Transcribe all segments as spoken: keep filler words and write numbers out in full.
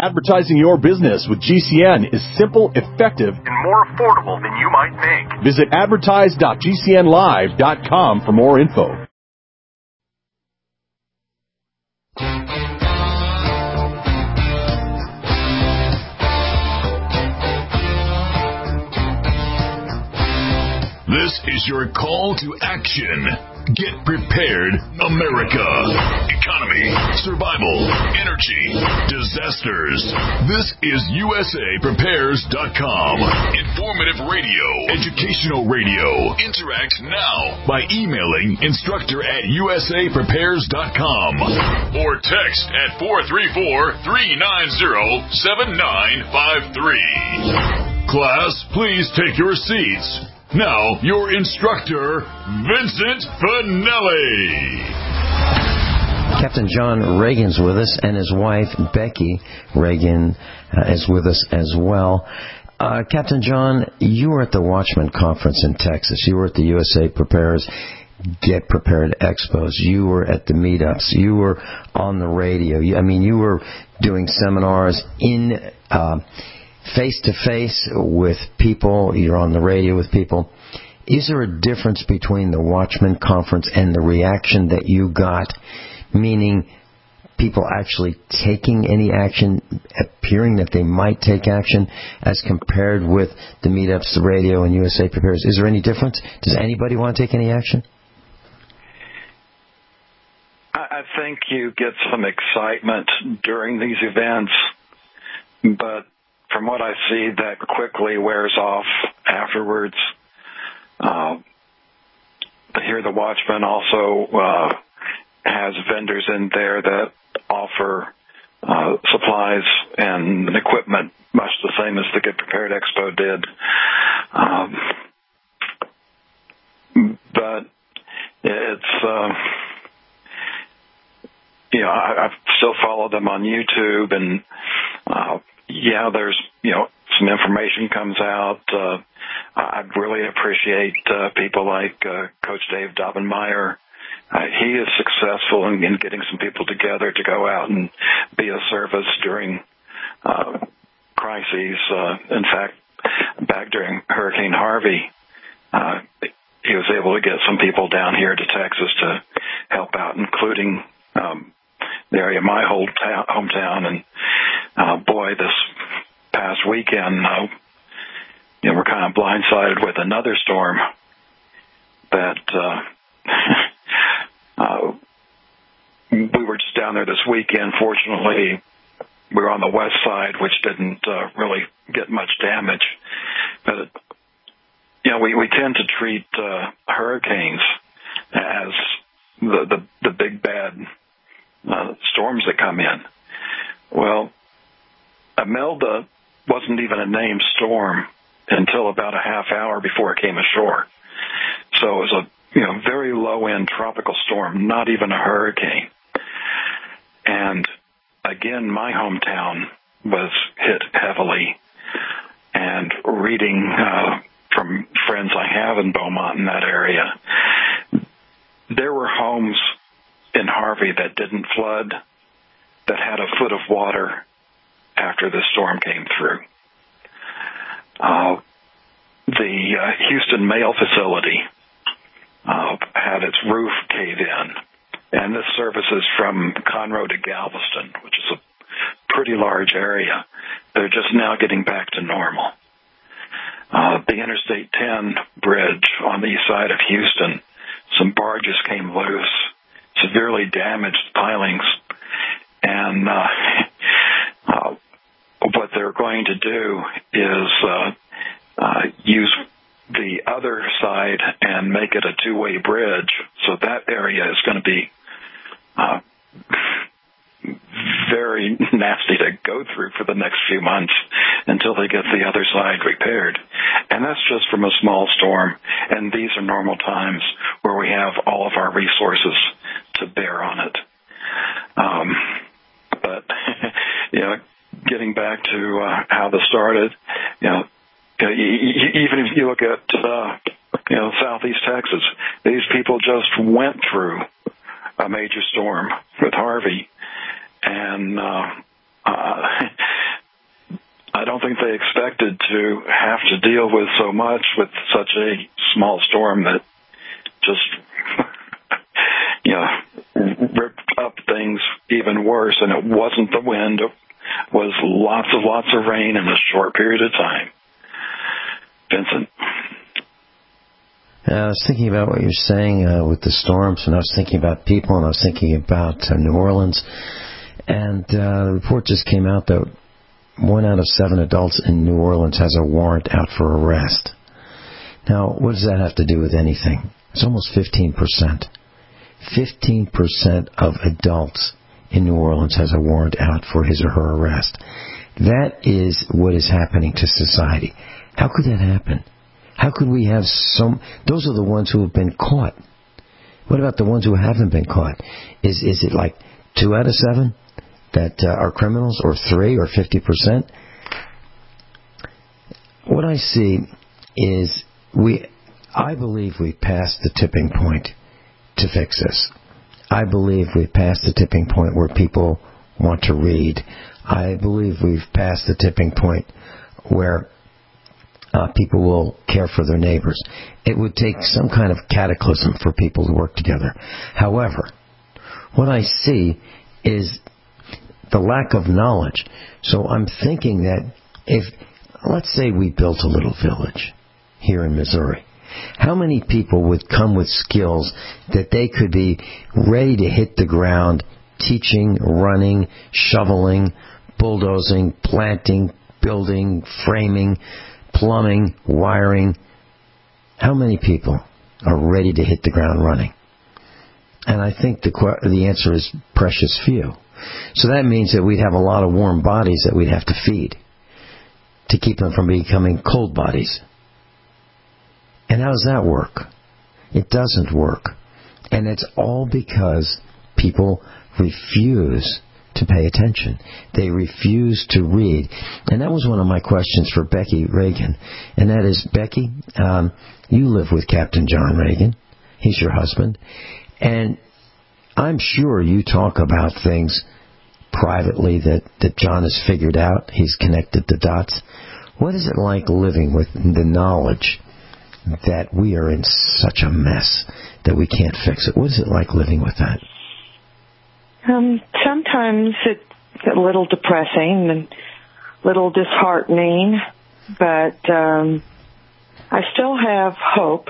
Advertising your business with G C N is simple, effective, and more affordable than you might think. Visit advertise dot g c n live dot com for more info. This is your call to action. Get prepared, America. Economy, survival, energy, disasters. This is U S A Prepares dot com. Informative radio, educational radio. Interact now by emailing instructor at U S A Prepares dot com or text at four three four, three nine zero, seven nine five three. Class, please take your seats. Now, your instructor, Vincent Finelli. Captain John Reagan's with us, and his wife, Becky Reagan, uh, is with us as well. Uh, Captain John, you were at the Watchman Conference in Texas. You were at the U S A Prepares Get Prepared Expos. You were at the meetups. You were on the radio. You, I mean, you were doing seminars in uh face-to-face with people, you're on the radio with people. Is there a difference between the Watchman Conference and the reaction that you got, meaning people actually taking any action, appearing that they might take action, as compared with the meetups, the radio, and U S A Prepares? Is there any difference? Does anybody want to take any action? I think you get some excitement during these events, but from what I see, that quickly wears off afterwards. Uh, here, the Watchman also uh, has vendors in there that offer uh, supplies and equipment, much the same as the Get Prepared Expo did. Um, but it's, uh, you know, I, I still follow them on YouTube, and uh, yeah, there's, you know, some information comes out. Uh, I'd really appreciate uh, people like uh, Coach Dave Dobbenmeyer. Uh, he is successful in, in getting some people together to go out and be of service during uh, crises. Uh, in fact, back during Hurricane Harvey, uh, he was able to get some people down here to Texas to help out, including um, the area of my whole ta- hometown. And uh, boy, this past weekend, uh, you know, we're kind of blindsided with another storm that uh, uh, we were just down there this weekend. Fortunately, we were on the west side, which didn't uh, really get much damage. But, it, you know, we, we tend to treat uh, hurricanes as the, the, the big bad uh, storms that come in. Well, Imelda wasn't even a named storm until about a half hour before it came ashore. So it was a, you know, very low-end tropical storm, not even a hurricane. And again, my hometown was hit heavily. And reading uh, from friends I have in Beaumont in that area, there were homes in Harvey that didn't flood, that had a foot of water after the storm came through. Uh, the uh, Houston Mail Facility uh, had its roof cave in, and this services from Conroe to Galveston, which is a pretty large area. They're just now getting back to normal. Uh, the Interstate ten bridge on the east side of Houston, some barges came loose, severely damaged pilings, and uh, uh, what they're going to do is uh, uh, use the other side and make it a two-way bridge. So that area is going to be uh, very nasty to go through for the next few months until they get the other side repaired. And that's just from a small storm. And these are normal times where we have all of our resources to bear on it. Um, but, you know, getting back to uh, how this started, you know, even if you look at, uh, you know, Southeast Texas, these people just went through a major storm with Harvey. And, uh, uh, think they expected to have to deal with so much with such a small storm that just, you know, ripped up things even worse. And it wasn't the wind. It was lots and lots of rain in a short period of time. Vincent? I was thinking about what you're saying uh, with the storms, and I was thinking about people, and I was thinking about uh, New Orleans. And uh, the report just came out that one out of seven adults in New Orleans has a warrant out for arrest. Now, what does that have to do with anything? It's almost fifteen percent. fifteen percent of adults in New Orleans has a warrant out for his or her arrest. That is what is happening to society. How could that happen? How could we have some... Those are the ones who have been caught. What about the ones who haven't been caught? Is is it like two out of seven that uh, are criminals, or three, or fifty percent? What I see is we... I believe we've passed the tipping point to fix this. I believe we've passed the tipping point where people want to read. I believe we've passed the tipping point where uh, people will care for their neighbors. It would take some kind of cataclysm for people to work together. However, what I see is the lack of knowledge. So I'm thinking that if, let's say we built a little village here in Missouri, how many people would come with skills that they could be ready to hit the ground, teaching, running, shoveling, bulldozing, planting, building, framing, plumbing, wiring? How many people are ready to hit the ground running? And I think the the answer is precious few. So that means that we'd have a lot of warm bodies that we'd have to feed to keep them from becoming cold bodies. And how does that work? It doesn't work. And it's all because people refuse to pay attention. They refuse to read. And that was one of my questions for Becky Reagan. And that is, Becky, um, you live with Captain John Reagan. He's your husband. And I'm sure you talk about things privately that, that John has figured out. He's connected the dots. What is it like living with the knowledge that we are in such a mess that we can't fix it? What is it like living with that? Um, sometimes it's a little depressing and a little disheartening, but um, I still have hope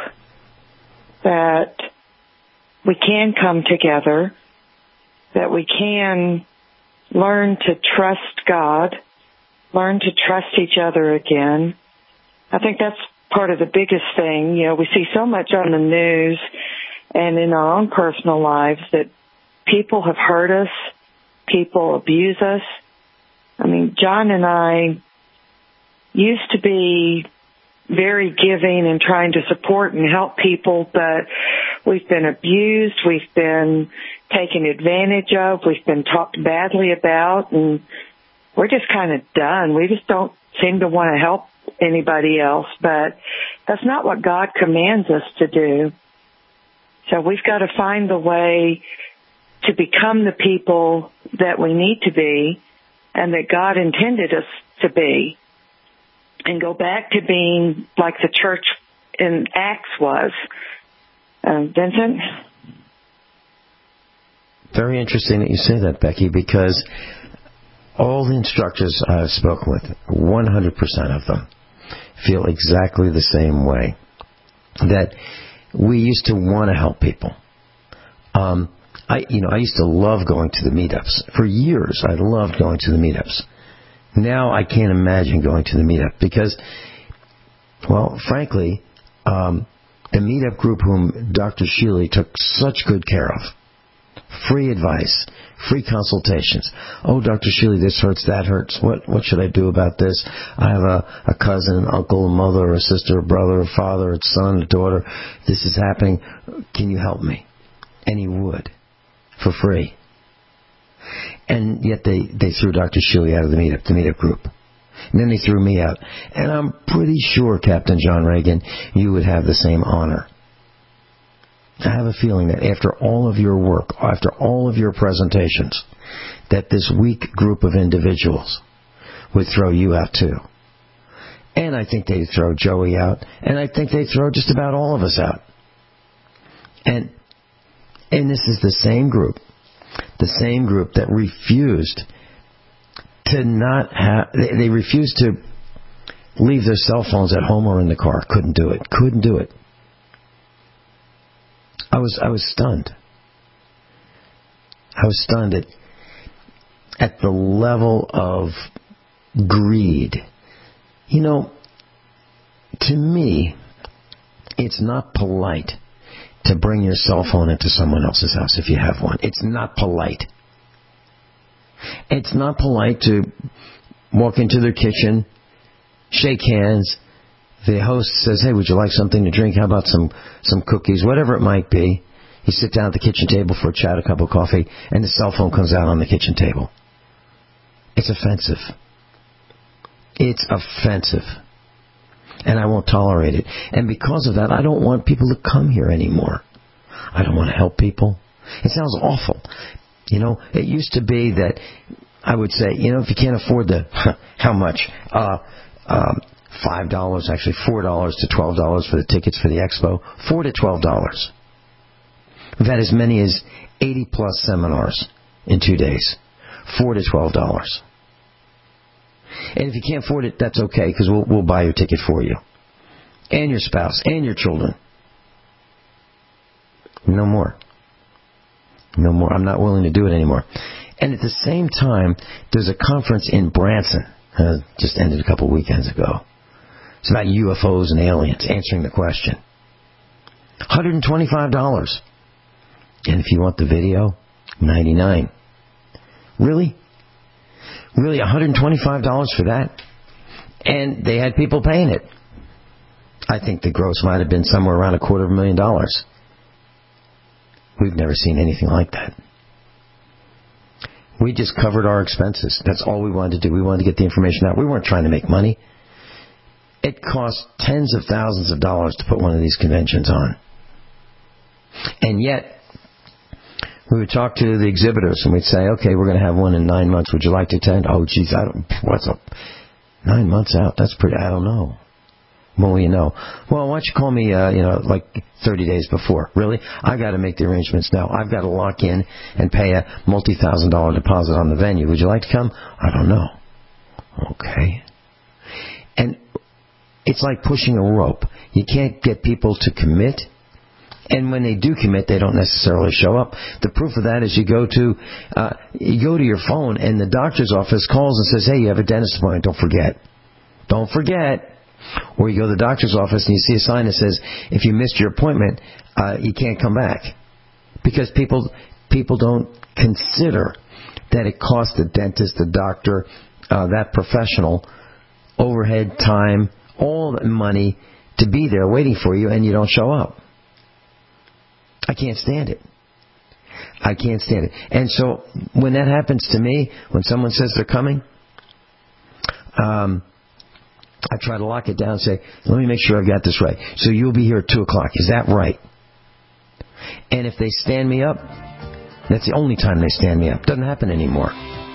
that we can come together, that we can learn to trust God, learn to trust each other again. I think that's part of the biggest thing. You know, we see so much on the news and in our own personal lives that people have hurt us, people abuse us. I mean, John and I used to be very giving and trying to support and help people, but we've been abused, we've been taken advantage of, we've been talked badly about, and we're just kind of done. We just don't seem to want to help anybody else, but that's not what God commands us to do. So we've got to find the way to become the people that we need to be and that God intended us to be, and go back to being like the church in Acts was. Uh, Vincent? Very interesting that you say that, Becky, because all the instructors I've spoken with, one hundred percent of them, feel exactly the same way. That we used to want to help people. Um, I, you know, I used to love going to the meetups. For years, I loved going to the meetups. Now I can't imagine going to the meetup because, well, frankly, um, the meetup group whom Doctor Sheely took such good care of, free advice, free consultations. Oh, Doctor Sheely, this hurts, that hurts. What what should I do about this? I have a, a cousin, an uncle, a mother, a sister, a brother, a father, a son, a daughter. This is happening. Can you help me? And he would, for free. And yet they, they threw Doctor Sheely out of the meetup, the meetup group. And then they threw me out. And I'm pretty sure, Captain John Reagan, you would have the same honor. I have a feeling that after all of your work, after all of your presentations, that this weak group of individuals would throw you out too. And I think they'd throw Joey out. And I think they'd throw just about all of us out. And and this is the same group, the same group that refused to not have, they, they refused to leave their cell phones at home or in the car. Couldn't do it. Couldn't do it. I was I was stunned. I was stunned at, at the level of greed. You know, to me, it's not polite to bring your cell phone into someone else's house if you have one. It's not polite. It's not polite to walk into their kitchen, shake hands. The host says, hey, would you like something to drink? How about some, some cookies? Whatever it might be. You sit down at the kitchen table for a chat, a cup of coffee, and the cell phone comes out on the kitchen table. It's offensive. It's offensive. And I won't tolerate it. And because of that, I don't want people to come here anymore. I don't want to help people. It sounds awful. You know, it used to be that I would say, you know, if you can't afford the, how much? Uh, um, five dollars, actually four dollars to twelve dollars for the tickets for the expo. four to twelve dollars. We've had as many as eighty plus seminars in two days. four to twelve dollars. And if you can't afford it, that's okay, because we'll, we'll buy your ticket for you. And your spouse, and your children. No more. No more. I'm not willing to do it anymore. And at the same time, there's a conference in Branson. Uh, just ended a couple weekends ago. It's about U F Os and aliens, answering the question. one hundred twenty-five dollars. And if you want the video, ninety-nine dollars. Really? Really, one hundred twenty-five dollars for that? And they had people paying it. I think the gross might have been somewhere around a quarter of a million dollars. We've never seen anything like that. We just covered our expenses. That's all we wanted to do. We wanted to get the information out. We weren't trying to make money. It costs tens of thousands of dollars to put one of these conventions on. And yet, we would talk to the exhibitors and we'd say, okay, we're going to have one in nine months. Would you like to attend? Oh, geez, I don't, what's up? Nine months out? That's pretty, I don't know. Well, you know. Well, why don't you call me, uh, you know, like thirty days before? Really? I've got to make the arrangements now. I've got to lock in and pay a multi-thousand dollar deposit on the venue. Would you like to come? I don't know. Okay. And it's like pushing a rope. You can't get people to commit. And when they do commit, they don't necessarily show up. The proof of that is you go to uh, you go to your phone and the doctor's office calls and says, hey, you have a dentist appointment. Don't forget. Don't forget. Or you go to the doctor's office and you see a sign that says, if you missed your appointment, uh, you can't come back. Because people people don't consider that it costs the dentist, the doctor, uh, that professional, overhead, time, all the money to be there waiting for you, and you don't show up. I can't stand it. I can't stand it. And so when that happens to me, when someone says they're coming, um, I try to lock it down and say, let me make sure I've got this right. So you'll be here at two o'clock. Is that right? And if they stand me up, that's the only time they stand me up. Doesn't happen anymore.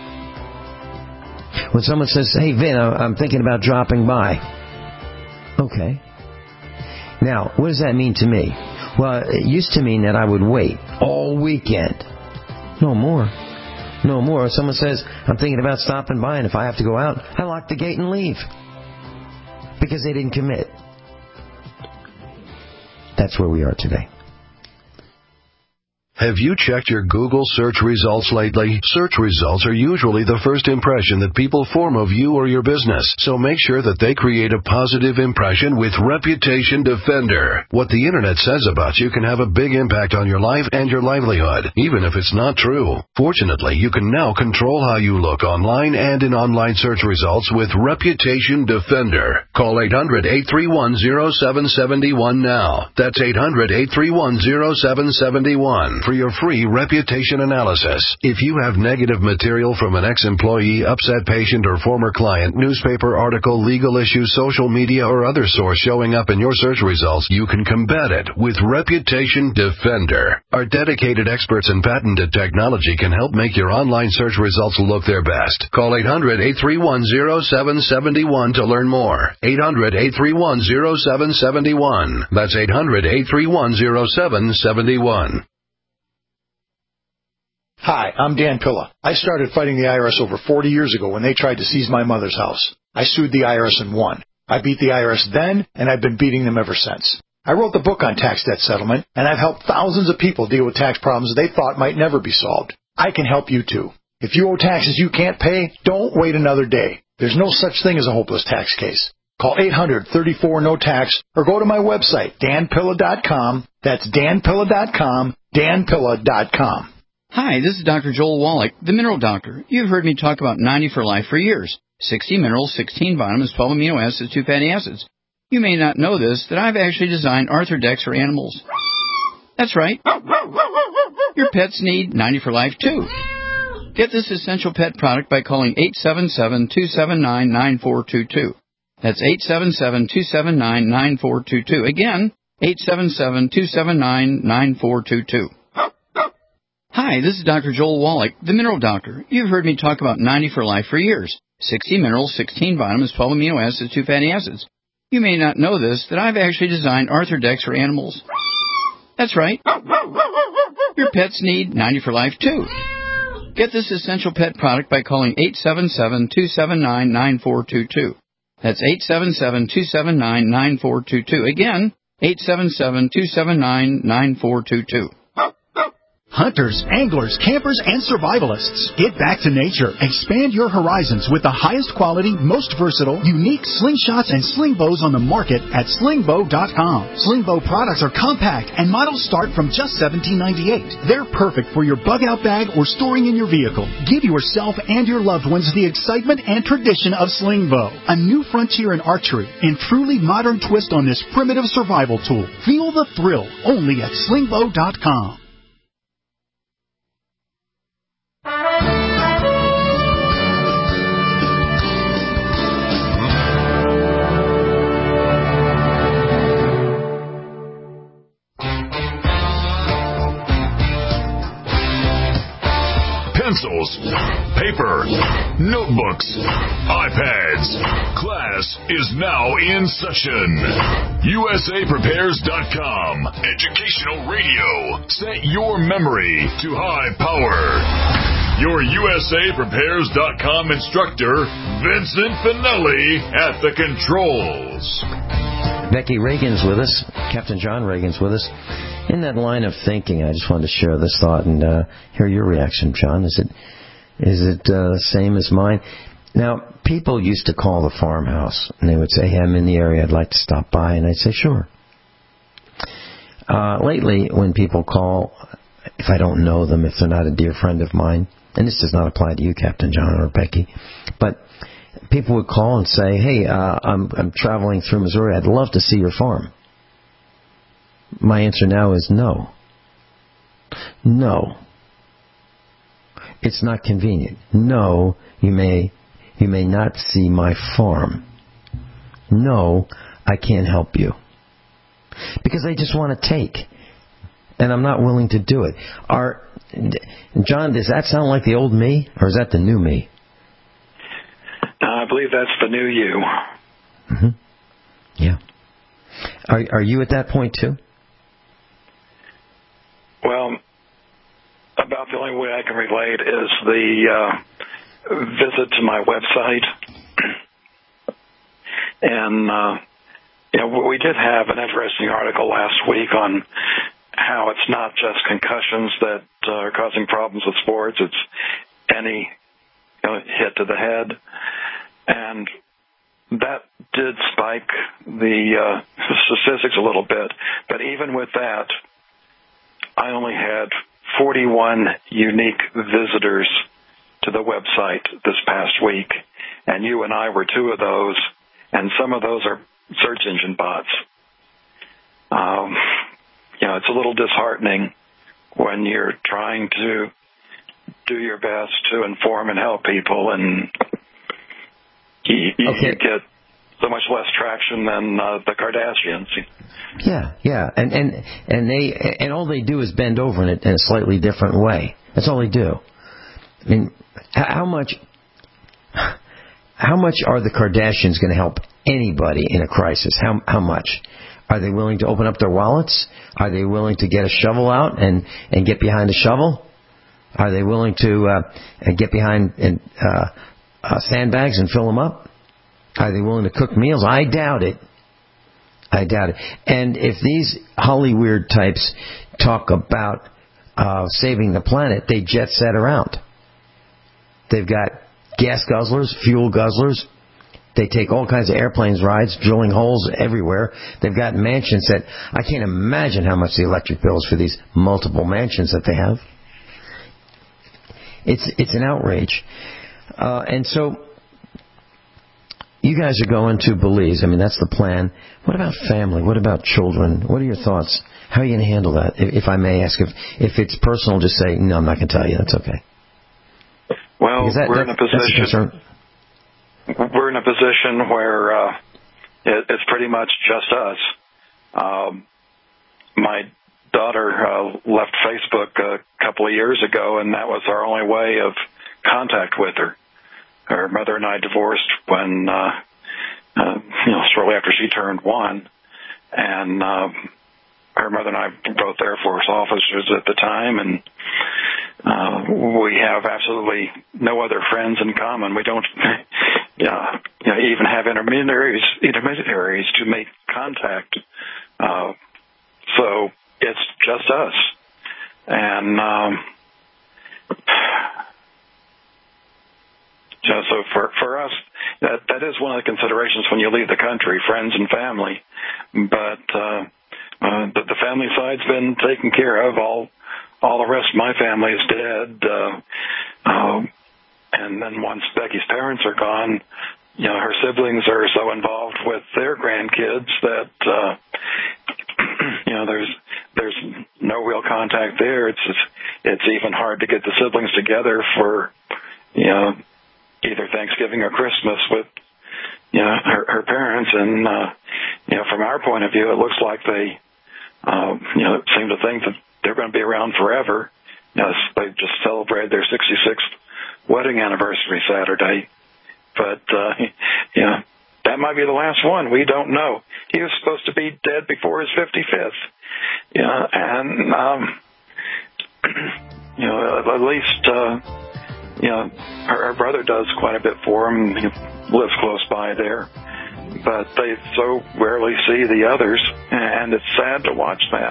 When someone says, hey, Vin, I'm thinking about dropping by. Okay. Now, what does that mean to me? Well, it used to mean that I would wait all weekend. No more. No more. If someone says, I'm thinking about stopping by, and if I have to go out, I lock the gate and leave. Because they didn't commit. That's where we are today. Have you checked your Google search results lately? Search results are usually the first impression that people form of you or your business, so make sure that they create a positive impression with Reputation Defender. What the Internet says about you can have a big impact on your life and your livelihood, even if it's not true. Fortunately, you can now control how you look online and in online search results with Reputation Defender. Call eight hundred, eight three one, zero seven seven one now. That's eight hundred, eight three one, zero seven seven one. for your free reputation analysis. If you have negative material from an ex-employee, upset patient, or former client, newspaper article, legal issue, social media, or other source showing up in your search results, you can combat it with Reputation Defender. Our dedicated experts in patented technology can help make your online search results look their best. Call eight hundred, eight three one, zero seven seven one to learn more. eight hundred, eight three one, zero seven seven one. That's eight hundred, eight three one, zero seven seven one. Hi, I'm Dan Pilla. I started fighting the I R S over forty years ago when they tried to seize my mother's house. I sued the I R S and won. I beat the I R S then, and I've been beating them ever since. I wrote the book on tax debt settlement, and I've helped thousands of people deal with tax problems they thought might never be solved. I can help you too. If you owe taxes you can't pay, don't wait another day. There's no such thing as a hopeless tax case. Call eight hundred, thirty-four, no tax or go to my website, dan pilla dot com. That's dan pilla dot com, dan pilla dot com. Hi, this is Doctor Joel Wallach, the Mineral Doctor. You've heard me talk about ninety for Life for years. sixty minerals, sixteen vitamins, twelve amino acids, two fatty acids. You may not know this, that I've actually designed Arthrodex for animals. That's right. Your pets need ninety for Life too. Get this essential pet product by calling eight seven seven, two seven nine, nine four two two. That's eight seven seven, two seven nine, nine four two two. Again, eight seven seven, two seven nine, nine four two two. Hi, this is Doctor Joel Wallach, the Mineral Doctor. You've heard me talk about ninety for Life for years. sixty minerals, sixteen vitamins, twelve amino acids, two fatty acids. You may not know this, that I've actually designed Arthrodex for animals. That's right. Your pets need ninety for Life too. Get this essential pet product by calling eight seven seven, two seven nine, nine four two two. That's eight seven seven, two seven nine, nine four two two. Again, eight seven seven, two seven nine, nine four two two. Hunters, anglers, campers, and survivalists. Get back to nature. Expand your horizons with the highest quality, most versatile, unique slingshots and sling bows on the market at sling bow dot com. Sling bow products are compact and models start from just seventeen ninety-eight. They're perfect for your bug out bag or storing in your vehicle. Give yourself and your loved ones the excitement and tradition of sling bow. A new frontier in archery and truly modern twist on this primitive survival tool. Feel the thrill only at sling bow dot com. Pencils, paper, notebooks, iPads. Class is now in session. U S A Prepares dot com. Educational radio. Set your memory to high power. Your U S A Prepares dot com instructor, Vincent Finelli, at the controls. Becky Reagan's with us. Captain John Reagan's with us. In that line of thinking, I just wanted to share this thought and uh, hear your reaction, John. Is it is it uh, the same as mine? Now, people used to call the farmhouse, and they would say, hey, I'm in the area, I'd like to stop by, and I'd say, sure. Uh, lately, when people call, if I don't know them, if they're not a dear friend of mine, and this does not apply to you, Captain John or Becky, but people would call and say, hey, uh, I'm, I'm traveling through Missouri, I'd love to see your farm. My answer now is no. No. It's not convenient. No, you may you may not see my farm. No, I can't help you. Because I just want to take. And I'm not willing to do it. Are, John, does that sound like the old me? Or is that the new me? Uh, I believe that's the new you. Mm-hmm. Yeah. Are, are you at that point too? Well, about the only way I can relate is the uh, visit to my website. And, uh, you know, we did have an interesting article last week on how it's not just concussions that uh, are causing problems with sports. It's any you know, hit to the head. And that did spike the uh, statistics a little bit. But even with that, I only had forty-one unique visitors to the website this past week, and you and I were two of those, and some of those are search engine bots. Um, you know, it's a little disheartening when you're trying to do your best to inform and help people, and you, you, okay. you get so much less traction than uh, the Kardashians. Yeah, yeah, and and and they and all they do is bend over in a, in a slightly different way. That's all they do. I mean, how much how much are the Kardashians going to help anybody in a crisis? How how much? Are they willing to open up their wallets? Are they willing to get a shovel out and, and get behind a shovel? Are they willing to uh, get behind and, uh, uh, sandbags and fill them up? Are they willing to cook meals? I doubt it. I doubt it. And if these Hollywood types talk about uh, saving the planet, they jet set around. They've got gas guzzlers, fuel guzzlers. They take all kinds of airplanes rides, drilling holes everywhere. They've got mansions that I can't imagine how much the electric bills for these multiple mansions that they have. It's it's an outrage. Uh, and so you guys are going to Belize. I mean, that's the plan. What about family? What about children? What are your thoughts? How are you going to handle that? If, if I may ask, if if it's personal, just say, no, I'm not going to tell you. That's okay. Well, that, we're that, in a position... We're in a position where uh, it, it's pretty much just us. Um, my daughter uh, left Facebook a couple of years ago, and that was our only way of contact with her. Her mother and I divorced when, uh, uh, you know, shortly after she turned one, and uh, her mother and I were both Air Force officers at the time, and uh, we have absolutely no other friends in common. We don't. Yeah, you know, even have intermediaries intermediaries to make contact. Uh, so it's just us. And um, you know, so for for us, that that is one of the considerations when you leave the country, friends and family. But uh, uh, the, the family side's been taken care of. All all the rest of my family is dead. Uh, um, And then once Becky's parents are gone, you know, her siblings are so involved with their grandkids that, uh, you know, there's there's no real contact there. It's just, it's even hard to get the siblings together for, you know, either Thanksgiving or Christmas with, you know, her, her parents. And, uh, you know, from our point of view, it looks like they, uh, you know, seem to think that they're going to be around forever. You know, they just celebrated their sixty-sixth wedding anniversary Saturday, but uh, you know, that might be the last one. We don't know. He was supposed to be dead before his fifty-fifth. You know, and um, you know, at least uh, you know, her, her brother does quite a bit for him. He lives close by there, but they so rarely see the others, and it's sad to watch that.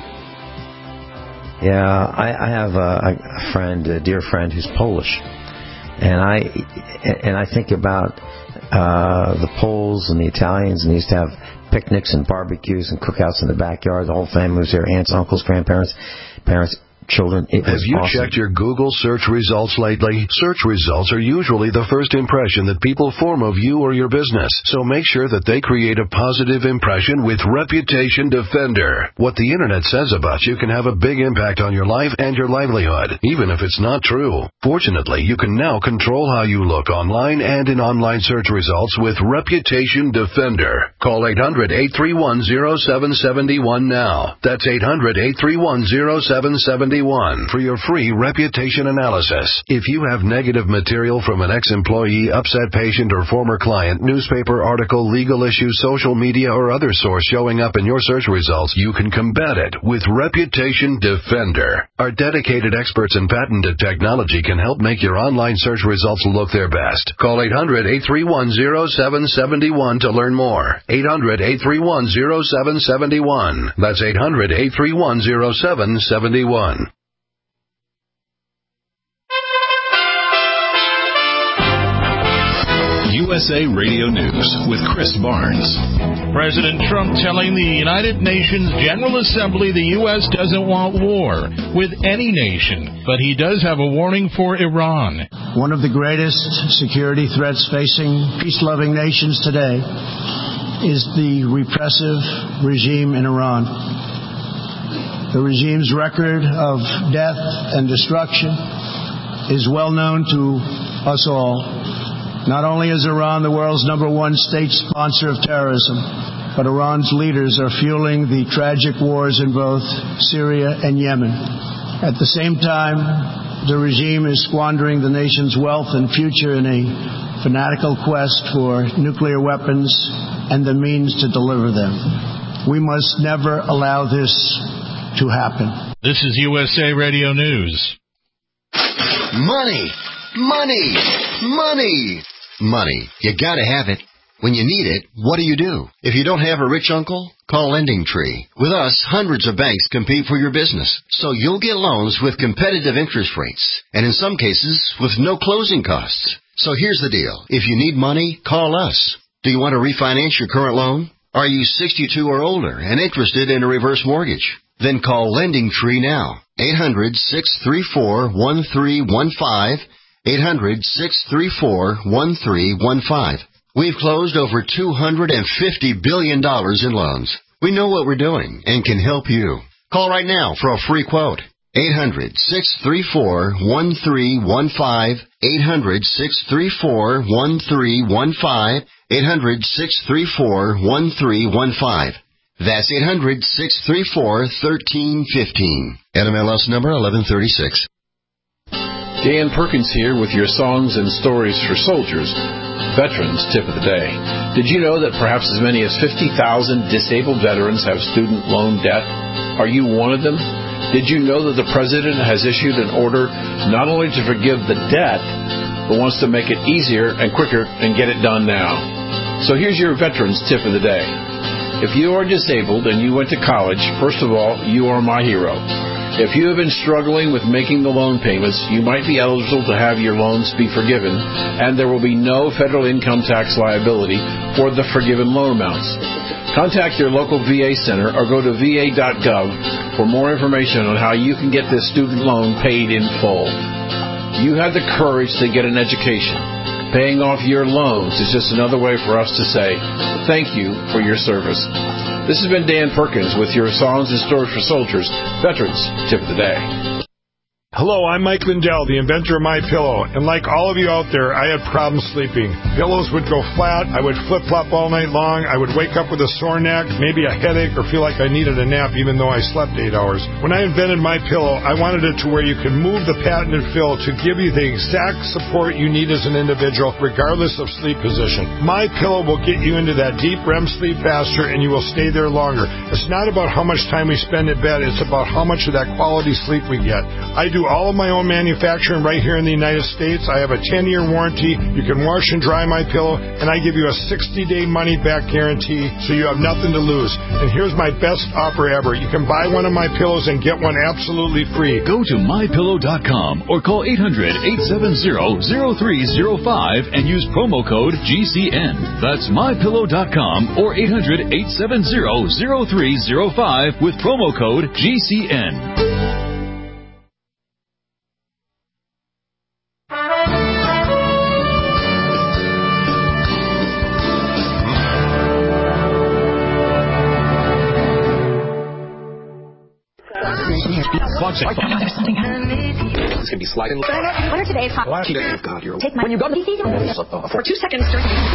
Yeah, I, I have a, a friend, a dear friend, who's Polish. And I and I think about uh, the Poles and the Italians, and they used to have picnics and barbecues and cookouts in the backyard. The whole family was there, aunts, uncles, grandparents, parents, children. It was Have you awesome. checked your Google search results lately? Search results are usually the first impression that people form of you or your business. So make sure that they create a positive impression with Reputation Defender. What the internet says about you can have a big impact on your life and your livelihood, even if it's not true. Fortunately, you can now control how you look online and in online search results with Reputation Defender. Call eight hundred, eight three one, zero seven seven one now. That's eight hundred, eight three one, zero seven seven one for your free reputation analysis. If you have negative material from an ex-employee, upset patient, or former client, newspaper article, legal issue, social media, or other source showing up in your search results, you can combat it with Reputation Defender. Our dedicated experts in patented technology can help make your online search results look their best. Call eight hundred, eight three one, zero seven seven one to learn more. eight hundred, eight three one, zero seven seven one. That's eight hundred, eight three one, zero seven seven one. U S A Radio News with Chris Barnes. President Trump telling the United Nations General Assembly the U S doesn't want war with any nation, but he does have a warning for Iran. One of the greatest security threats facing peace-loving nations today is the repressive regime in Iran. The regime's record of death and destruction is well known to us all. Not only is Iran the world's number one state sponsor of terrorism, but Iran's leaders are fueling the tragic wars in both Syria and Yemen. At the same time, the regime is squandering the nation's wealth and future in a fanatical quest for nuclear weapons and the means to deliver them. We must never allow this to happen. This is U S A Radio News. Money, money, money, money. You gotta have it. When you need it, what do you do? If you don't have a rich uncle, call Lending Tree. With us, hundreds of banks compete for your business, so you'll get loans with competitive interest rates, and in some cases, with no closing costs. So here's the deal. If you need money, call us. Do you want to refinance your current loan? Are you sixty-two or older and interested in a reverse mortgage? Then call Lending Tree now. eight hundred, six three four, one three one five. eight hundred, six three four, one three one five. We've closed over two hundred fifty billion dollars in loans. We know what we're doing and can help you. Call right now for a free quote. eight hundred, six three four, one three one five. eight hundred, six three four, one three one five. eight hundred, six three four, one three one five. That's eight hundred, six three four, one three one five. N M L S number eleven thirty-six. Dan Perkins here with your songs and stories for soldiers. Veterans Tip of the Day. Did you know that perhaps as many as fifty thousand disabled veterans have student loan debt? Are you one of them? Did you know that the President has issued an order not only to forgive the debt, but wants to make it easier and quicker and get it done now? So here's your Veterans Tip of the Day. If you are disabled and you went to college, first of all, you are my hero. If you have been struggling with making the loan payments, you might be eligible to have your loans be forgiven, and there will be no federal income tax liability for the forgiven loan amounts. Contact your local V A center or go to V A dot gov for more information on how you can get this student loan paid in full. You had the courage to get an education. Paying off your loans is just another way for us to say thank you for your service. This has been Dan Perkins with your Songs and Stories for Soldiers, Veterans Tip of the Day. Hello, I'm Mike Lindell, the inventor of MyPillow, and like all of you out there, I had problems sleeping. Pillows would go flat, I would flip-flop all night long, I would wake up with a sore neck, maybe a headache, or feel like I needed a nap even though I slept eight hours. When I invented MyPillow, I wanted it to where you can move the patented fill to give you the exact support you need as an individual, regardless of sleep position. MyPillow will get you into that deep R E M sleep faster, and you will stay there longer. It's not about how much time we spend in bed, it's about how much of that quality sleep we get. I do all of my own manufacturing right here in the United States. I have a ten-year warranty. You can wash and dry my pillow, and I give you a sixty-day money-back guarantee, so you have nothing to lose. And here's my best offer ever. You can buy one of my pillows and get one absolutely free. Go to my pillow dot com or call eight hundred, eight seven zero, zero three zero five and use promo code G C N. That's my pillow dot com or eight hundred, eight seven zero, zero three zero five with promo code G C N. There's something happening. This can be sliding. What are today's hot? Oh, God, you're Take my when you go to the for two seconds.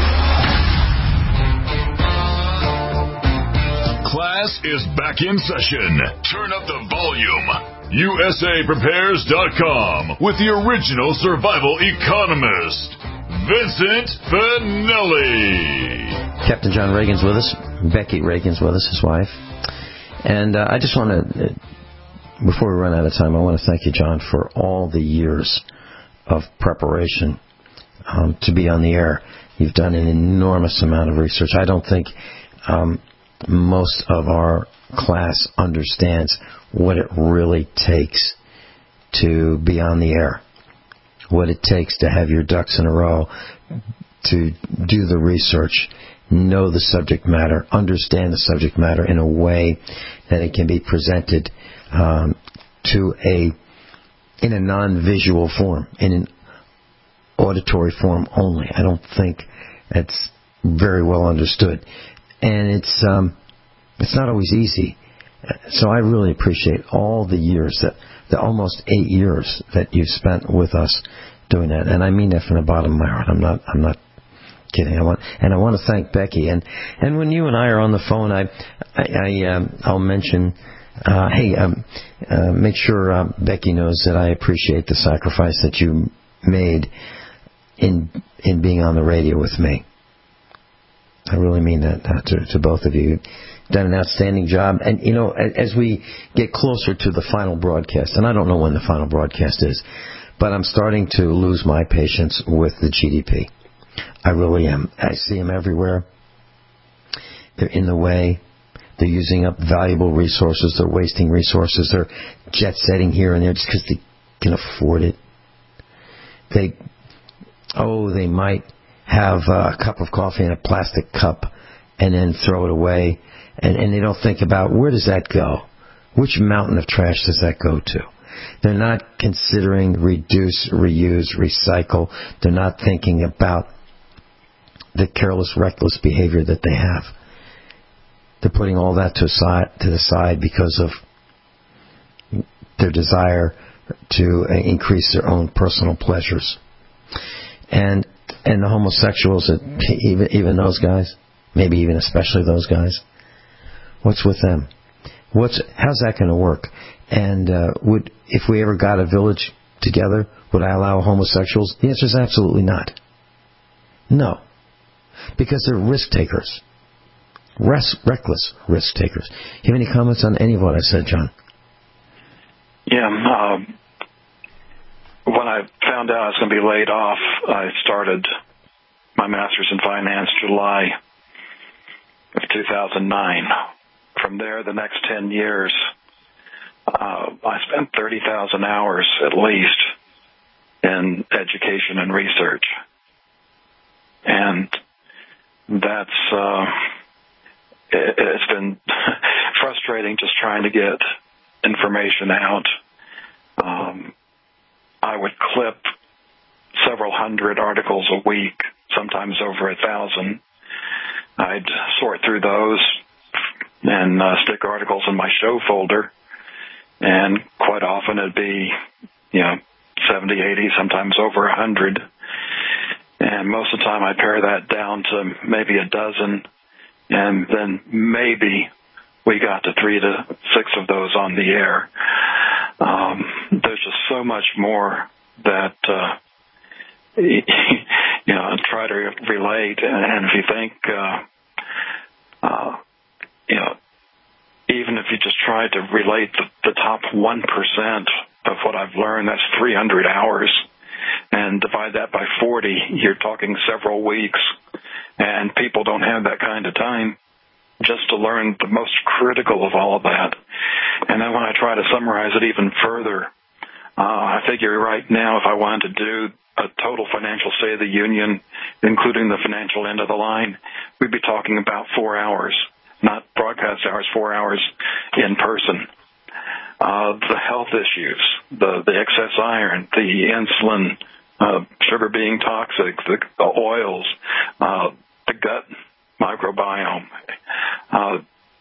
Class is back in session. Turn up the volume. U S A prepares dot com with the original survival economist, Vincent Finelli. Captain John Reagan's with us. Becky Reagan's with us, his wife. And uh, I just want to... Before we run out of time, I want to thank you, John, for all the years of preparation um, to be on the air. You've done an enormous amount of research. I don't think um, most of our class understands what it really takes to be on the air, what it takes to have your ducks in a row, to do the research, know the subject matter, understand the subject matter in a way that it can be presented Um, to a in a non-visual form, in an auditory form only. I don't think that's very well understood, and it's um, it's not always easy So I really appreciate all the years, that the almost eight years that you spent with us doing that. And I mean that from the bottom of my heart. I'm not, I'm not kidding. I want, and I want to thank Becky. And, and when you and I are on the phone, I, I, I um, I'll mention, uh, hey, um, uh, make sure uh, Becky knows that I appreciate the sacrifice that you made in, in being on the radio with me. I really mean that uh, to, to both of you. You've done an outstanding job. And, you know, as we get closer to the final broadcast, and I don't know when the final broadcast is, but I'm starting to lose my patience with the G D P. I really am. I see them everywhere. They're in the way. They're using up valuable resources. They're wasting resources. They're jet-setting here and there just because they can afford it. They, oh, they might have a cup of coffee in a plastic cup and then throw it away. And, and they don't think about, where does that go? Which mountain of trash does that go to? They're not considering reduce, reuse, recycle. They're not thinking about the careless, reckless behavior that they have. They're putting all that to, side, to the side because of their desire to increase their own personal pleasures. And and the homosexuals, even even those guys, maybe even especially those guys, what's with them? What's how's that going to work? And uh, would if we ever got a village together, would I allow homosexuals? The answer is absolutely not. No, because they're risk takers, Res- reckless risk takers. You have any comments on any of what I said, John? Yeah. Um, when I found out I was going to be laid off, I started my master's in finance July of two thousand nine. From there, the next ten years, uh, I spent thirty thousand hours at least in education and research. And that's, uh, it, it's been frustrating just trying to get information out. Um, I would clip several hundred articles a week, sometimes over a thousand. I'd sort through those and uh, stick articles in my show folder, and quite often it'd be, you know, seventy, eighty, sometimes over a hundred. And most of the time I'd pare that down to maybe a dozen, and then maybe we got to three to six of those on the air. Um, there's just so much more that, uh, you know, try to relate. And if you think, uh, uh, you know, even if you just try to relate the, the top one percent of what I've learned, that's three hundred hours. And divide that by forty, you're talking several weeks. And people don't have that kind of time just to learn the most critical of all of that. And then when I try to summarize it even further, uh, I figure right now if I wanted to do a total financial State of the Union, including the financial end of the line, we'd be talking about four hours, not broadcast hours, four hours in person. Uh, the health issues, the, the excess iron, the insulin, uh, sugar being toxic, the, the oils, uh, the gut microbiome, uh,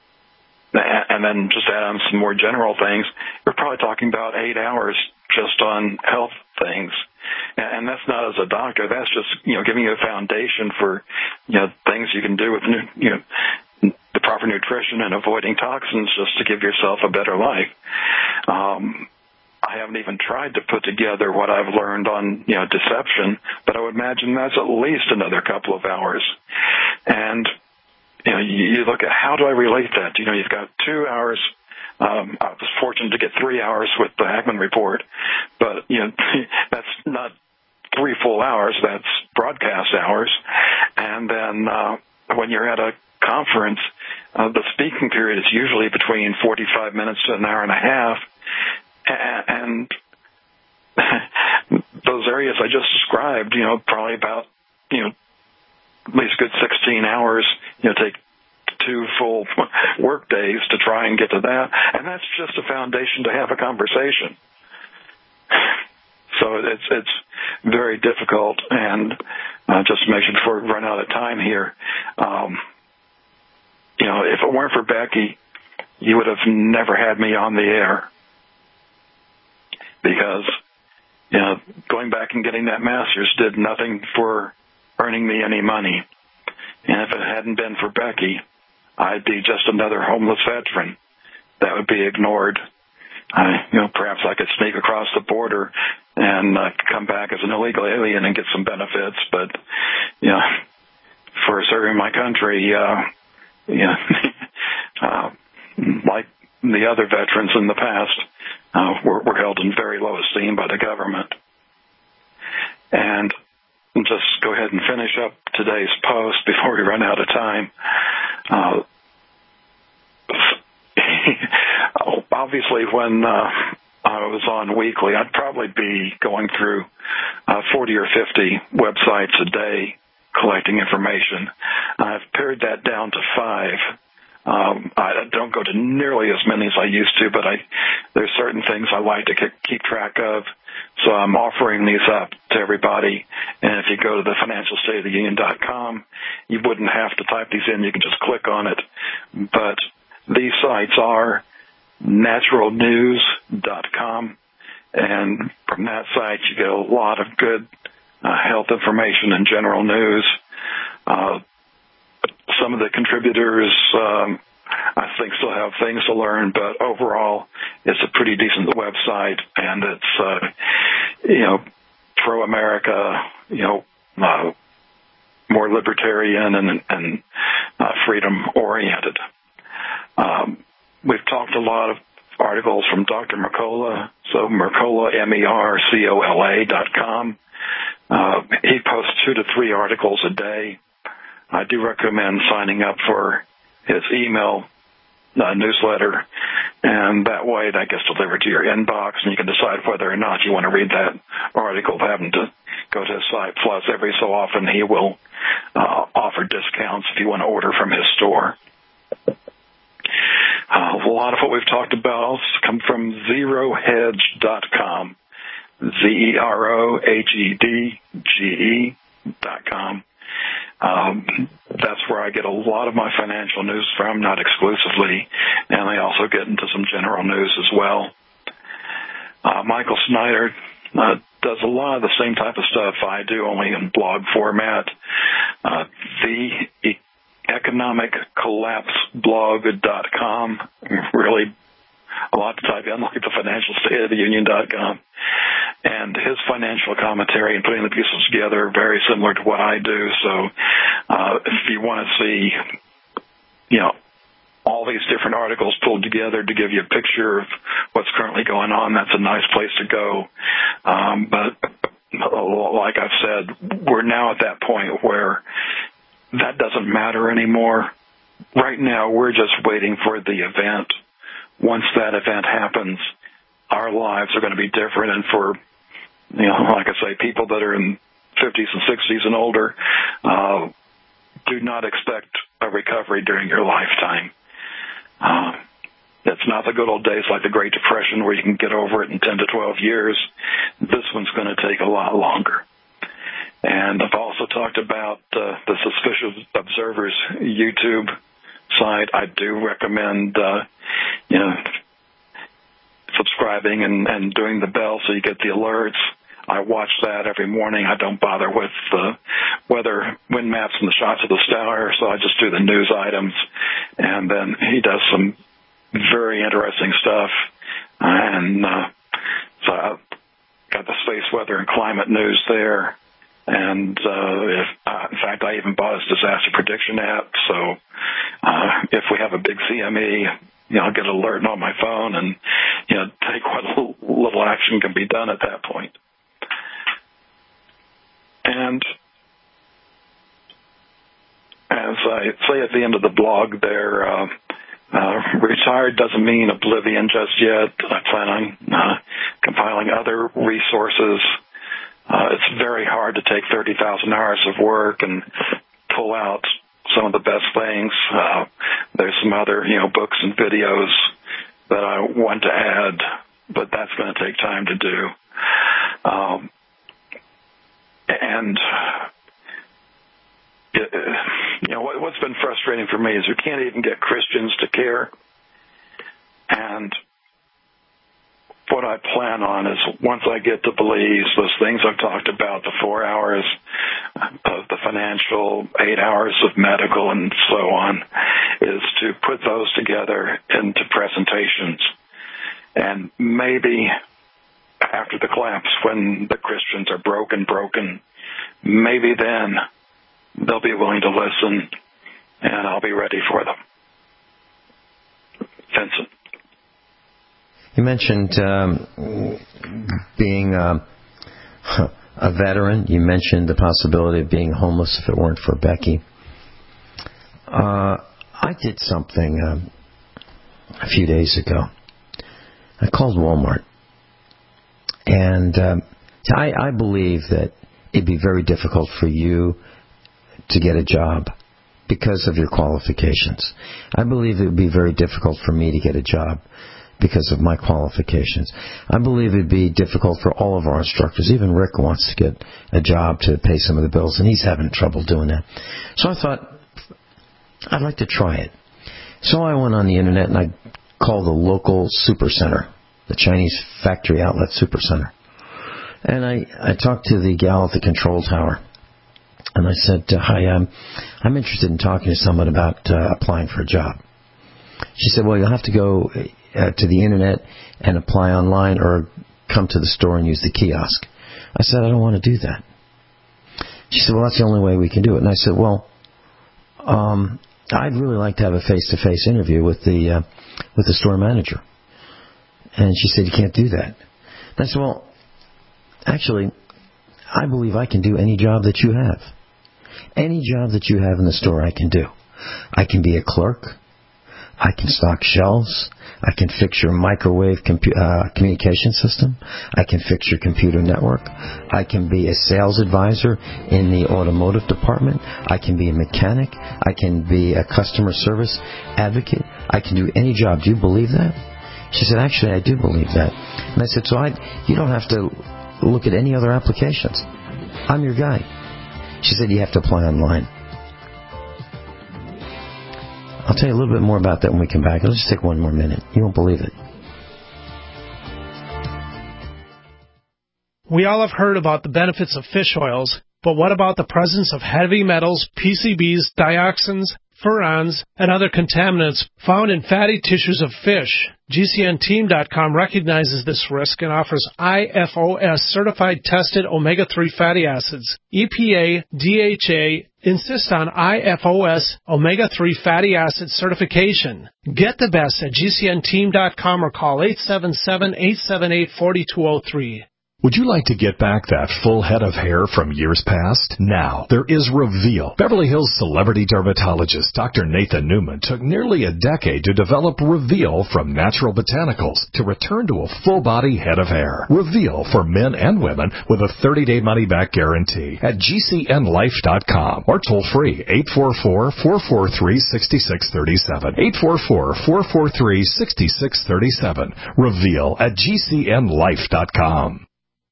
and then just add on some more general things, we're probably talking about eight hours just on health things. And that's not as a doctor. That's just, you know, giving you a foundation for, you know, things you can do with, you know, the proper nutrition and avoiding toxins just to give yourself a better life. Um, I haven't even tried to put together what I've learned on, you know, deception, but I would imagine that's at least another couple of hours. And, you know, you look at how do I relate that? You know, you've got two hours. Um, I was fortunate to get three hours with the Hackman Report, but, you know, that's not three full hours. That's broadcast hours. And then uh, when you're at a conference, uh, the speaking period is usually between forty-five minutes to an hour and a half. And those areas I just described, you know, probably about, you know, at least good sixteen hours, you know, take two full work days to try and get to that. And that's just a foundation to have a conversation. So it's it's very difficult. And uh, just to make sure before we run out of time here, um, you know, if it weren't for Becky you would have never had me on the air. Because, you know, going back and getting that master's did nothing for earning me any money. And if it hadn't been for Becky, I'd be just another homeless veteran that would be ignored. I, you know, perhaps I could sneak across the border and uh, come back as an illegal alien and get some benefits. But, you know, for serving my country, uh, you know, uh, like the other veterans in the past, uh, were, were held in very low esteem by the government. And just go ahead and finish up today's post before we run out of time. Uh, obviously, when uh, I was on weekly, I'd probably be going through uh, forty or fifty websites a day collecting information. I've pared that down to five. Um, I don't go to nearly as many as I used to, but I there's certain things I like to keep track of. So I'm offering these up to everybody. And if you go to the financial state of the union dot com, you wouldn't have to type these in. You can just click on it. But these sites are natural news dot com. And from that site, you get a lot of good uh, health information and general news. Uh, some of the contributors, um, I think, still have things to learn, but overall, it's a pretty decent website, and it's, uh, you know, pro-America, you know, uh, more libertarian and, and uh, freedom-oriented. Um, we've talked a lot of articles from Doctor Mercola, so Mercola, M E R C O L A dot com. Uh, he posts two to three articles a day. I do recommend signing up for his email uh, newsletter, and that way that gets delivered to your inbox, and you can decide whether or not you want to read that article without having to go to his site. Plus, every so often he will uh, offer discounts if you want to order from his store. Uh, a lot of what we've talked about come from zero hedge dot com, Z E R O H E D G E dot com. Um, that's where I get a lot of my financial news from, not exclusively, and I also get into some general news as well. Uh, Michael Snyder uh, does a lot of the same type of stuff I do, only in blog format. Uh, the economic collapse blog dot com, really a lot to type in, like the financial state of the union dot com. And his financial commentary and putting the pieces together are very similar to what I do. So uh, if you want to see, you know, all these different articles pulled together to give you a picture of what's currently going on, that's a nice place to go. Um, but like I've said, we're now at that point where that doesn't matter anymore. Right now, we're just waiting for the event. Once that event happens, our lives are going to be different. And for, you know, like I say, people that are in fifties and sixties and older, uh, do not expect a recovery during your lifetime. Uh, it's not the good old days like the Great Depression where you can get over it in ten to twelve years. This one's going to take a lot longer. And I've also talked about uh, the Suspicious Observers YouTube site. I do recommend, uh, you know, subscribing and, and doing the bell so you get the alerts. I watch that every morning. I don't bother with the weather, wind maps, and the shots of the star, so I just do the news items. And then he does some very interesting stuff. And uh, so I've got the space, weather, and climate news there. And uh, if, uh, in fact, I even bought his disaster prediction app. So uh, if we have a big C M E, you know, I'll get an alert on my phone and, you know, take what little, little action can be done at that point. And as I say at the end of the blog there, uh, uh, retired doesn't mean oblivion just yet. I plan on uh, compiling other resources. Uh, it's very hard to take thirty thousand hours of work and pull out some of the best things. Uh, there's some other, you know, books and videos that I want to add, but that's going to take time to do. Um, and, it, you know, what, what's been frustrating for me is we can't even get Christians to care. what I plan on is once I get to Belize, those things I've talked about, the four hours of the financial, eight hours of medical, and so on, is to put those together into presentations. And maybe after the collapse, when the Christians are broken, broken, maybe then they'll be willing to listen, and I'll be ready for them. Vincent. You mentioned um, being uh, a veteran. You mentioned the possibility of being homeless if it weren't for Becky. Uh, I did something um, a few days ago. I called Walmart. And um, I, I believe that it'd be very difficult for you to get a job because of your qualifications. I believe it would be very difficult for me to get a job because of my qualifications. I believe it would be difficult for all of our instructors. Even Rick wants to get a job to pay some of the bills, and he's having trouble doing that. So I thought, I'd like to try it. So I went on the Internet and I called the local super center, the Chinese factory outlet super center. And I, I talked to the gal at the control tower. And I said, hi, um, I'm interested in talking to someone about uh, applying for a job. She said, well, you'll have to go uh, to the Internet and apply online or come to the store and use the kiosk. I said, I don't want to do that. She said, well, that's the only way we can do it. And I said, well, um, I'd really like to have a face-to-face interview with the uh, with the store manager. And she said, you can't do that. And I said, well, actually, I believe I can do any job that you have. Any job that you have in the store, I can do. I can be a clerk. I can stock shelves. I can fix your microwave compu- uh, communication system. I can fix your computer network. I can be a sales advisor in the automotive department. I can be a mechanic. I can be a customer service advocate. I can do any job. Do you believe that? She said, actually, I do believe that. And I said, so I, you don't have to look at any other applications. I'm your guy. She said, you have to apply online. I'll tell you a little bit more about that when we come back. It'll just take one more minute. You won't believe it. We all have heard about the benefits of fish oils, but what about the presence of heavy metals, P C Bs, dioxins, furans, and other contaminants found in fatty tissues of fish? G C N team dot com recognizes this risk and offers I F O S certified tested omega three fatty acids. E P A, D H A insist on I F O S omega three fatty acid certification. Get the best at G C N team dot com or call eight seven seven, eight seven eight, four two zero three. Would you like to get back that full head of hair from years past? Now, there is Reveal. Beverly Hills celebrity dermatologist Doctor Nathan Newman took nearly a decade to develop Reveal from natural botanicals to return to a full-body head of hair. Reveal for men and women with a thirty-day money-back guarantee at G C N life dot com or toll-free eight four four, four four three, six six three seven. eight four four, four four three, six six three seven. Reveal at G C N life dot com.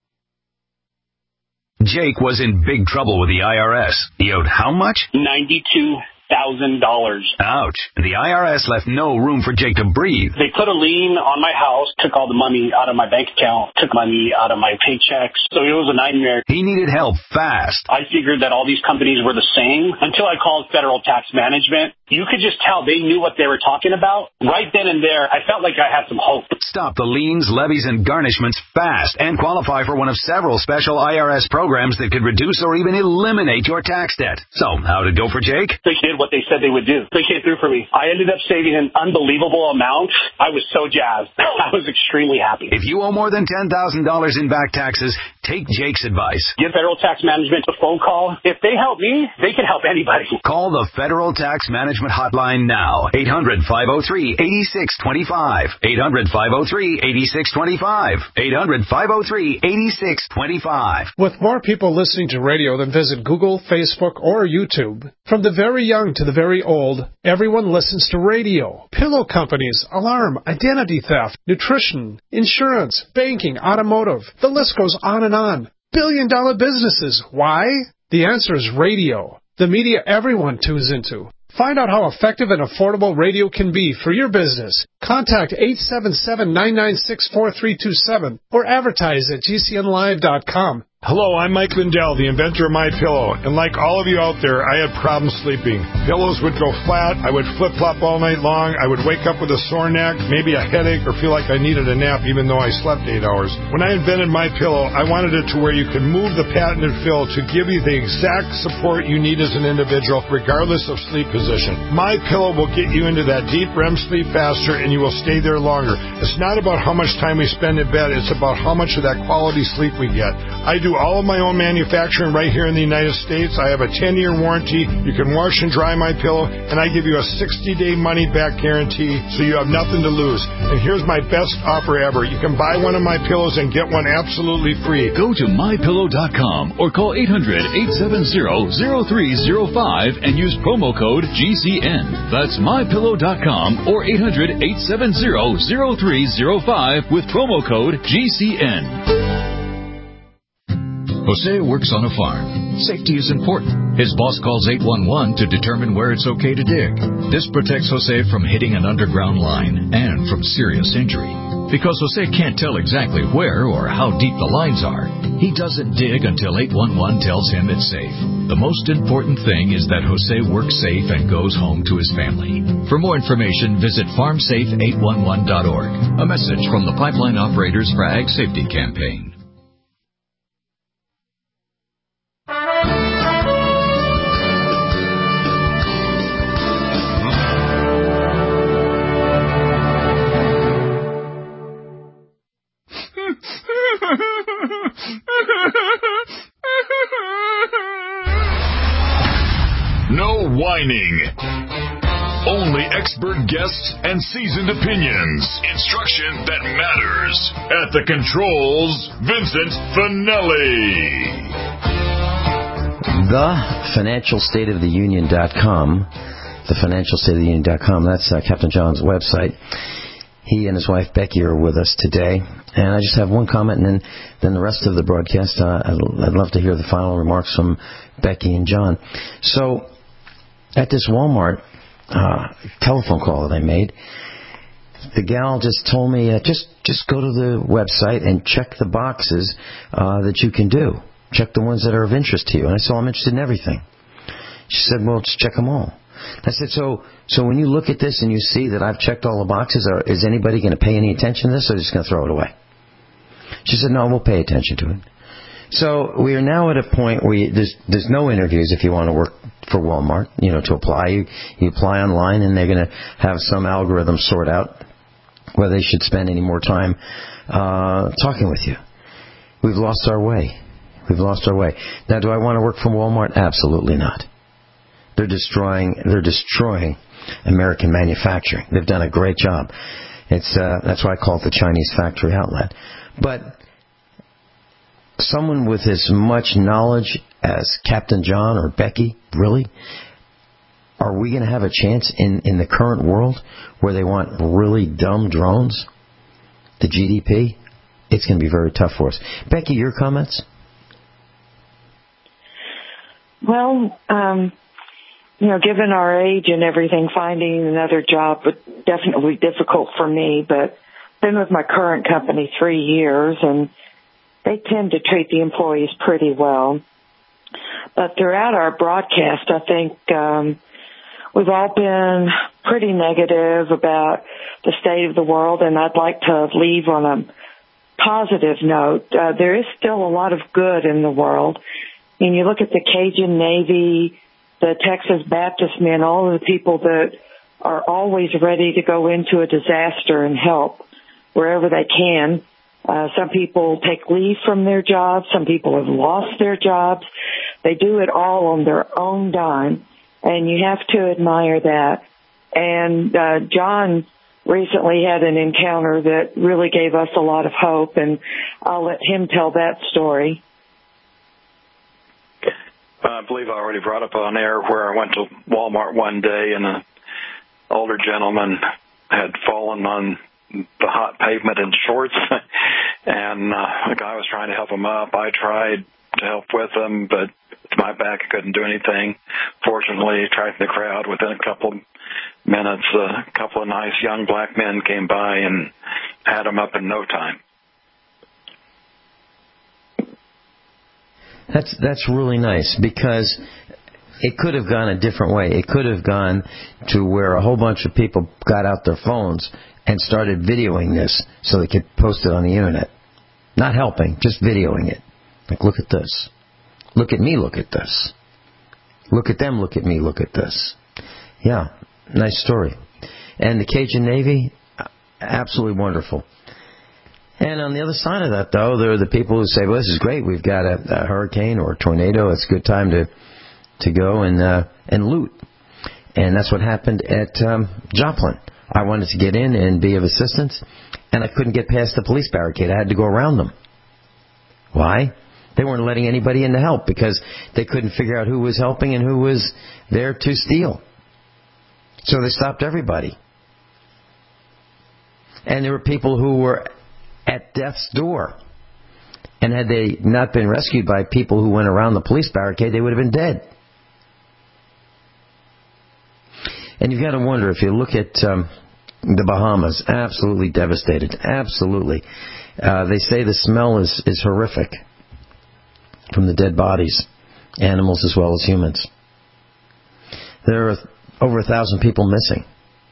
Jake was in big trouble with the I R S. He owed how much? ninety-two thousand dollars. Ouch. The I R S left no room for Jake to breathe. They put a lien on my house, took all the money out of my bank account, took money out of my paychecks. So it was a nightmare. He needed help fast. I figured that all these companies were the same until I called Federal Tax Management. You could just tell they knew what they were talking about. Right then and there, I felt like I had some hope. Stop the liens, levies, and garnishments fast and qualify for one of several special I R S programs that could reduce or even eliminate your tax debt. So, how'd it go for Jake? They did what they said they would do. They came through for me. I ended up saving an unbelievable amount. I was so jazzed. I was extremely happy. If you owe more than ten thousand dollars in back taxes, take Jake's advice. Give Federal Tax Management a phone call. If they help me, they can help anybody. Call the Federal Tax Management Hotline now. eight hundred, five oh three, eight six two five. eight hundred, five oh three, eight six two five. eight hundred, five oh three, eight six two five. With more people listening to radio than visit Google, Facebook, or YouTube, from the very young to the very old, everyone listens to radio. Pillow companies, alarm, identity theft, nutrition, insurance, banking, automotive. The list goes on and on. Billion dollar businesses. Why? The answer is radio. The media everyone tunes into. Find out how effective and affordable radio can be for your business. Contact eight seven seven, nine nine six, four three two seven or advertise at G C N live dot com. Hello, I'm Mike Lindell, the inventor of MyPillow, and like all of you out there, I had problems sleeping. Pillows would go flat, I would flip-flop all night long, I would wake up with a sore neck, maybe a headache, or feel like I needed a nap even though I slept eight hours. When I invented MyPillow, I wanted it to where you could move the patented fill to give you the exact support you need as an individual, regardless of sleep position. MyPillow will get you into that deep R E M sleep faster, and you will stay there longer. It's not about how much time we spend in bed, it's about how much of that quality sleep we get. I do all of my own manufacturing right here in the United States. I have a ten-year warranty. You can wash and dry my pillow, and I give you a sixty-day money-back guarantee, so you have nothing to lose. And here's my best offer ever. You can buy one of my pillows and get one absolutely free. Go to my pillow dot com or call eight hundred, eight seven zero, zero three zero five and use promo code G C N. That's my pillow dot com or eight hundred, eight seven zero, zero three zero five with promo code G C N. Jose works on a farm. Safety is important. His boss calls eight one one to determine where it's okay to dig. This protects Jose from hitting an underground line and from serious injury. Because Jose can't tell exactly where or how deep the lines are, he doesn't dig until eight one one tells him it's safe. The most important thing is that Jose works safe and goes home to his family. For more information, visit farm safe eight one one dot org. A message from the Pipeline Operators for Ag Safety Campaign. No whining. Only expert guests and seasoned opinions. Instruction that matters. At the controls, Vincent Finelli. The financial state of the union dot com. The financial state of the union dot com. That's uh, Captain John's website. He and his wife Becky are with us today. And I just have one comment, and then, then the rest of the broadcast, uh, I'd, I'd love to hear the final remarks from Becky and John. So, at this Walmart uh, telephone call that I made, the gal just told me, uh, just just go to the website and check the boxes uh, that you can do. Check the ones that are of interest to you. And I said, well, I'm interested in everything. She said, well, just check them all. I said, so so when you look at this and you see that I've checked all the boxes, are, is anybody going to pay any attention to this, or just going to throw it away? She said, no, we'll pay attention to it. So we are now at a point where you, there's there's no interviews if you want to work for Walmart. You know, to apply, you, you apply online, and they're going to have some algorithm sort out whether they should spend any more time uh, talking with you. We've lost our way. We've lost our way. Now, do I want to work for Walmart? Absolutely not. They're destroying. They're destroying American manufacturing. They've done a great job. It's uh, that's why I call it the Chinese factory outlet. But someone with as much knowledge as Captain John or Becky, really, are we going to have a chance in, in the current world where they want really dumb drones? The G D P, it's going to be very tough for us. Becky, your comments? Well, um, you know, given our age and everything, finding another job would definitely be difficult for me, but been with my current company three years, and they tend to treat the employees pretty well. But throughout our broadcast, I think um, we've all been pretty negative about the state of the world, and I'd like to leave on a positive note. Uh, there is still a lot of good in the world. And you look at the Cajun Navy, the Texas Baptist men, all of the people that are always ready to go into a disaster and help wherever they can. Uh, some people take leave from their jobs. Some people have lost their jobs. They do it all on their own dime, and you have to admire that. And uh, John recently had an encounter that really gave us a lot of hope, and I'll let him tell that story. I believe I already brought up on air where I went to Walmart one day, and an older gentleman had fallen on the hot pavement in shorts, and uh, the guy was trying to help him up. I tried to help with them, but with my back, I couldn't do anything. Fortunately, attracted the crowd. Within a couple minutes, a couple of nice young black men came by and had them up in no time. That's that's really nice, because it could have gone a different way. It could have gone to where a whole bunch of people got out their phones and started videoing this so they could post it on the internet. Not helping, just videoing it. Like, look at this. Look at me, look at this. Look at them, look at me, look at this. Yeah, nice story. And the Cajun Navy, absolutely wonderful. And on the other side of that, though, there are the people who say, well, this is great. We've got a, a hurricane or a tornado. It's a good time to to go and uh, and loot. And that's what happened at um, Joplin. I wanted to get in and be of assistance, and I couldn't get past the police barricade. I had to go around them. Why? They weren't letting anybody in to help because they couldn't figure out who was helping and who was there to steal. So they stopped everybody. And there were people who were at death's door. And had they not been rescued by people who went around the police barricade, they would have been dead. And you've got to wonder, if you look at um, the Bahamas, absolutely devastated, absolutely. Uh, they say the smell is, is horrific from the dead bodies, animals as well as humans. There are over a thousand people missing.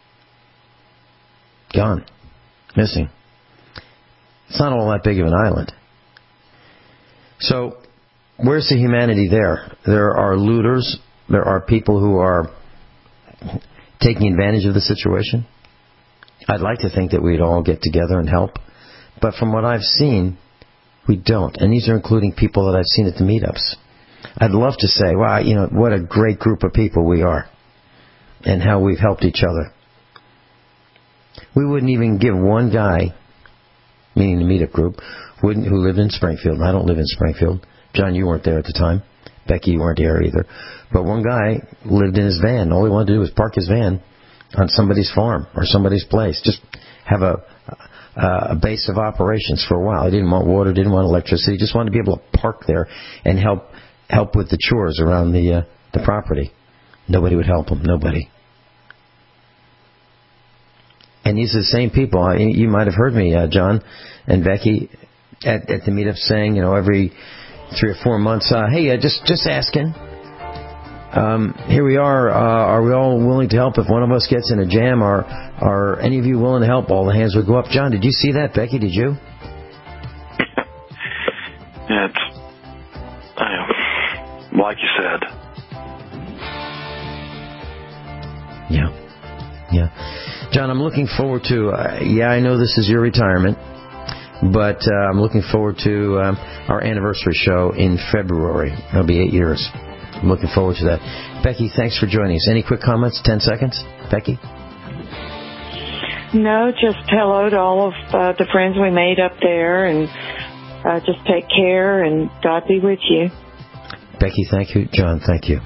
Gone. Missing. It's not all that big of an island. So, where's the humanity there? There are looters. There are people who are taking advantage of the situation. I'd like to think that we'd all get together and help. But from what I've seen, we don't. And these are including people that I've seen at the meetups. I'd love to say, wow, you know, what a great group of people we are. And how we've helped each other. We wouldn't even give one guy, meaning the meetup group, wouldn't, who lived in Springfield. I don't live in Springfield. John, you weren't there at the time. Becky, you weren't there either. But one guy lived in his van. All he wanted to do was park his van on somebody's farm or somebody's place. Just have a, a base of operations for a while. He didn't want water, didn't want electricity. He just wanted to be able to park there and help help with the chores around the uh, the property. Nobody would help him. Nobody. And these are the same people. You might have heard me, uh, John and Becky, at, at the meetup saying, you know, every three or four months, uh, hey, uh, just just asking. Um, here we are. Uh, are we all willing to help if one of us gets in a jam? Are are any of you willing to help? All the hands would go up. John, did you see that? Becky, did you? Yeah, it's uh, like you said. Yeah, yeah. John, I'm looking forward to, uh, yeah, I know this is your retirement, but uh, I'm looking forward to um, our anniversary show in February. It'll be eight years. I'm looking forward to that. Becky, thanks for joining us. Any quick comments? Ten seconds? Becky? No, just hello to all of uh, the friends we made up there, and uh, just take care, and God be with you. Becky, thank you. John, thank you.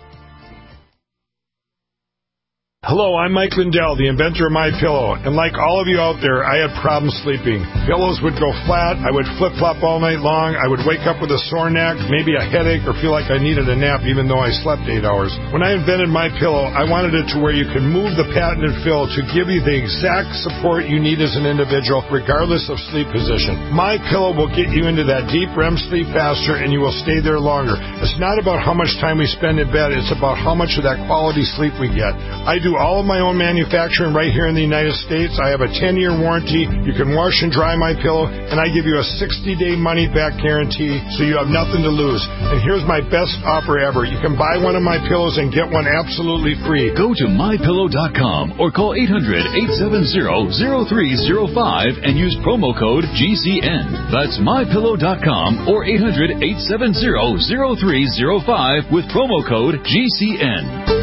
Hello, I'm Mike Lindell, the inventor of MyPillow, and like all of you out there, I had problems sleeping. Pillows would go flat, I would flip-flop all night long, I would wake up with a sore neck, maybe a headache, or feel like I needed a nap even though I slept eight hours. When I invented MyPillow, I wanted it to where you can move the patented fill to give you the exact support you need as an individual, regardless of sleep position. MyPillow will get you into that deep R E M sleep faster, and you will stay there longer. It's not about how much time we spend in bed, it's about how much of that quality sleep we get. I do all of my own manufacturing right here in the United States. I have a ten-year warranty. You can wash and dry my pillow, and I give you a sixty-day money-back guarantee, so you have nothing to lose. And here's my best offer ever. You can buy one of my pillows and get one absolutely free. Go to my pillow dot com or call eight hundred, eight seven zero, zero three zero five and use promo code G C N. That's my pillow dot com or eight hundred, eight seven zero, zero three zero five with promo code G C N.